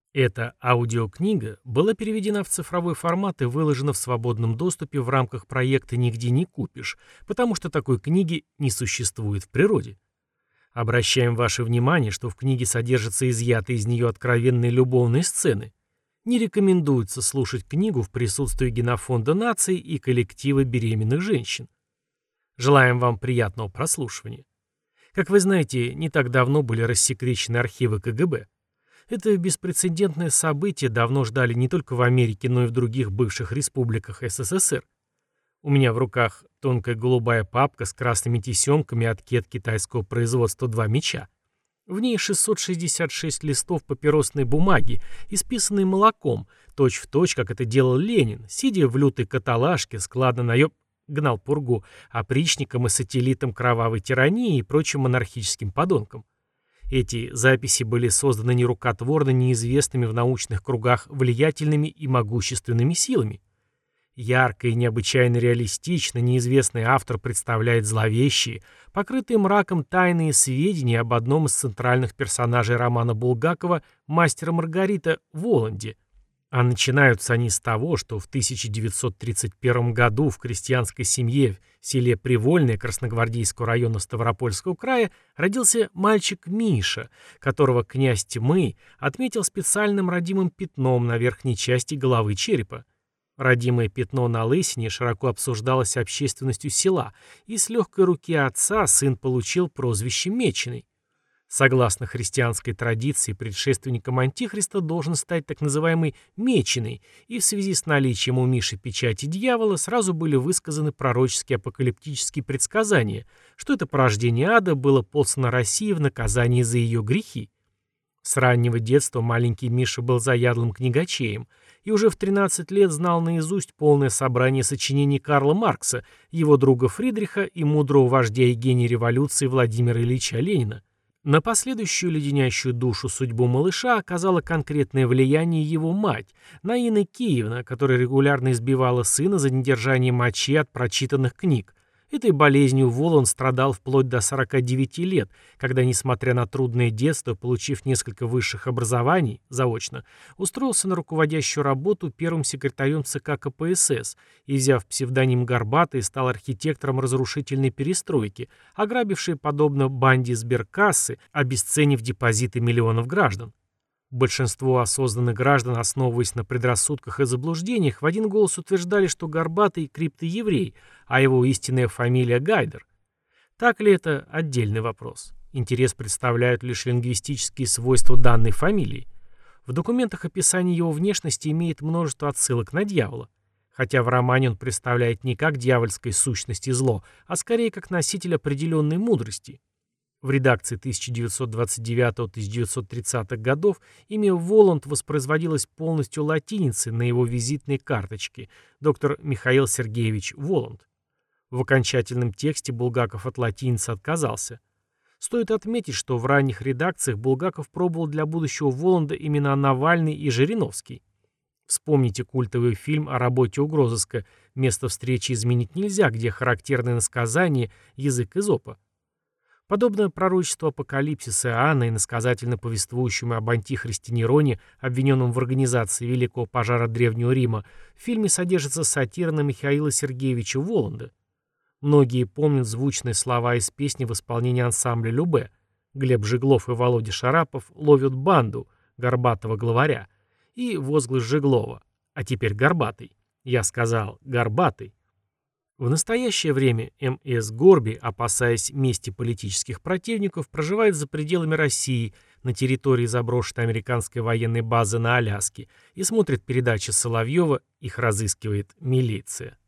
Эта аудиокнига была переведена в цифровой формат и выложена в свободном доступе в рамках проекта «Нигде не купишь», потому что такой книги не существует в природе. Обращаем ваше внимание, что в книге содержатся изъятые из нее откровенные любовные сцены. Не рекомендуется слушать книгу в присутствии генофонда наций и коллектива беременных женщин. Желаем вам приятного прослушивания. Как вы знаете, не так давно были рассекречены архивы КГБ. Это беспрецедентное событие давно ждали не только в Америке, но и в других бывших республиках СССР. У меня в руках тонкая голубая папка с красными тесемками от кет китайского производства «Два меча». В ней 666 листов папиросной бумаги, исписанной молоком, точь-в-точь, как это делал Ленин, сидя в лютой каталажке, складно гнал пургу опричникам и сателлитам кровавой тирании и прочим монархическим подонкам. Эти записи были созданы нерукотворно неизвестными в научных кругах влиятельными и могущественными силами. Ярко и необычайно реалистично неизвестный автор представляет зловещие, покрытые мраком тайные сведения об одном из центральных персонажей романа Булгакова «Мастер и Маргарита» Воланде. А начинаются они с того, что в 1931 году в крестьянской семье в селе Привольное Красногвардейского района Ставропольского края родился мальчик Миша, которого князь Тьмы отметил специальным родимым пятном на верхней части головы черепа. Родимое пятно на лысине широко обсуждалось общественностью села, и с легкой руки отца сын получил прозвище Меченый. Согласно христианской традиции, предшественником Антихриста должен стать так называемый Меченый, и в связи с наличием у Миши печати дьявола сразу были высказаны пророческие апокалиптические предсказания, что это порождение ада было послано России в наказание за ее грехи. С раннего детства маленький Миша был заядлым книгачеем и уже в 13 лет знал наизусть полное собрание сочинений Карла Маркса, его друга Фридриха и мудрого вождя и гения революции Владимира Ильича Ленина. На последующую леденящую душу судьбу малыша оказало конкретное влияние его мать, Наина Киевна, которая регулярно избивала сына за недержание мочи от прочитанных книг. Этой болезнью Воланд страдал вплоть до 49 лет, когда, несмотря на трудное детство, получив несколько высших образований, заочно, устроился на руководящую работу первым секретарем ЦК КПСС и, взяв псевдоним Горбатый, стал архитектором разрушительной перестройки, ограбившей, подобно банде сберкассы, обесценив депозиты миллионов граждан. Большинство осознанных граждан, основываясь на предрассудках и заблуждениях, в один голос утверждали, что Горбатый – криптоеврей, а его истинная фамилия – Гайдер. Так ли это – отдельный вопрос. Интерес представляют лишь лингвистические свойства данной фамилии. В документах описание его внешности имеет множество отсылок на дьявола. Хотя в романе он представляет не как дьявольской сущности зло, а скорее как носитель определенной мудрости. В редакции 1929-1930 годов имя Воланд воспроизводилось полностью латиницей на его визитной карточке «Доктор Михаил Сергеевич Воланд». В окончательном тексте Булгаков от латиницы отказался. Стоит отметить, что в ранних редакциях Булгаков пробовал для будущего Воланда имена Навальный и Жириновский. Вспомните культовый фильм о работе угрозыска «Место встречи изменить нельзя», где характерное насказание «Язык Эзопа». Подобное пророчеству апокалипсиса Иоанна, иносказательно повествующему об антихристе Нероне, обвиненном в организации Великого пожара Древнего Рима, в фильме содержится сатира на Михаила Сергеевича Воланда. Многие помнят звучные слова из песни в исполнении ансамбля «Любэ». Глеб Жеглов и Володя Шарапов ловят банду, горбатого главаря, и возглас Жеглова: «А теперь горбатый». Я сказал «горбатый». В настоящее время М.С. Горби, опасаясь мести политических противников, проживает за пределами России, на территории заброшенной американской военной базы на Аляске, и смотрит передачи Соловьева, их разыскивает милиция.